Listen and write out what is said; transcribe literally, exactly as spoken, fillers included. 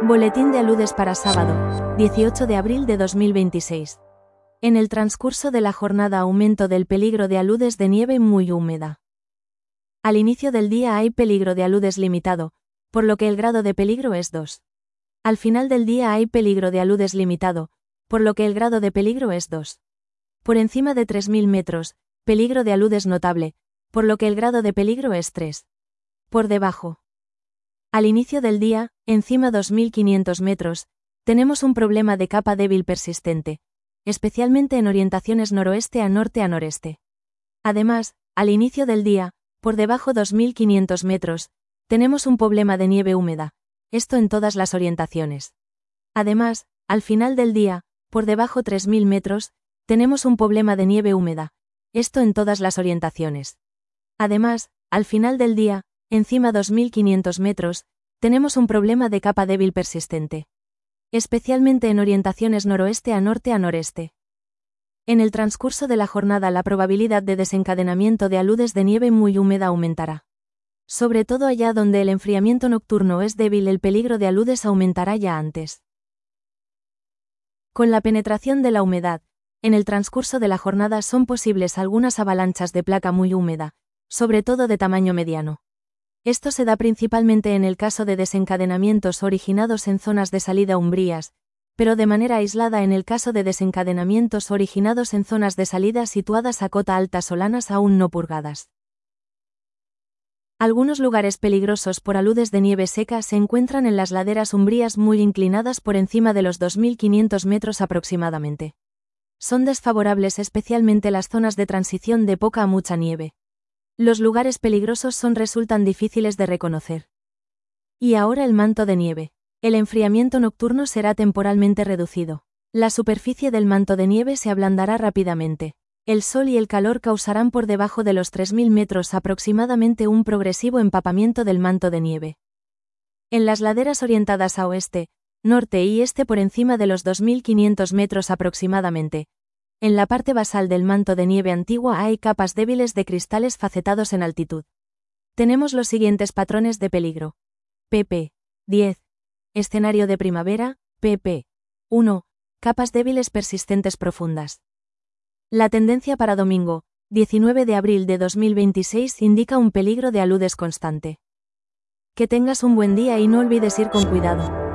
Boletín de aludes para sábado, dieciocho de abril de dos mil veintiséis. En el transcurso de la jornada aumento del peligro de aludes de nieve muy húmeda. Al inicio del día hay peligro de aludes limitado, por lo que el grado de peligro es dos. Al final del día hay peligro de aludes limitado, por lo que el grado de peligro es dos. Por encima de tres mil metros, peligro de aludes notable, por lo que el grado de peligro es tres. Por debajo. Al inicio del día, encima dos mil quinientos metros, tenemos un problema de capa débil persistente, especialmente en orientaciones noroeste a norte a noreste. Además, al inicio del día, por debajo dos mil quinientos metros, tenemos un problema de nieve húmeda, esto en todas las orientaciones. Además, al final del día, por debajo tres mil metros, tenemos un problema de nieve húmeda, esto en todas las orientaciones. Además, al final del día, encima dos mil quinientos metros, tenemos un problema de capa débil persistente, especialmente en orientaciones noroeste a norte a noreste. En el transcurso de la jornada la probabilidad de desencadenamiento de aludes de nieve muy húmeda aumentará. Sobre todo allá donde el enfriamiento nocturno es débil, el peligro de aludes aumentará ya antes. Con la penetración de la humedad, en el transcurso de la jornada son posibles algunas avalanchas de placa muy húmeda, sobre todo de tamaño mediano. Esto se da principalmente en el caso de desencadenamientos originados en zonas de salida umbrías, pero de manera aislada en el caso de desencadenamientos originados en zonas de salida situadas a cota alta solanas aún no purgadas. Algunos lugares peligrosos por aludes de nieve seca se encuentran en las laderas umbrías muy inclinadas por encima de los dos mil quinientos metros aproximadamente. Son desfavorables especialmente las zonas de transición de poca a mucha nieve. Los lugares peligrosos son resultan difíciles de reconocer. Y ahora el manto de nieve. El enfriamiento nocturno será temporalmente reducido. La superficie del manto de nieve se ablandará rápidamente. El sol y el calor causarán por debajo de los tres mil metros aproximadamente un progresivo empapamiento del manto de nieve. En las laderas orientadas a oeste, norte y este por encima de los dos mil quinientos metros aproximadamente, en la parte basal del manto de nieve antigua hay capas débiles de cristales facetados en altitud. Tenemos los siguientes patrones de peligro. pp. diez. Escenario de primavera, pp. uno. Capas débiles persistentes profundas. La tendencia para domingo, diecinueve de abril de dos mil veintiséis indica un peligro de aludes constante. Que tengas un buen día y no olvides ir con cuidado.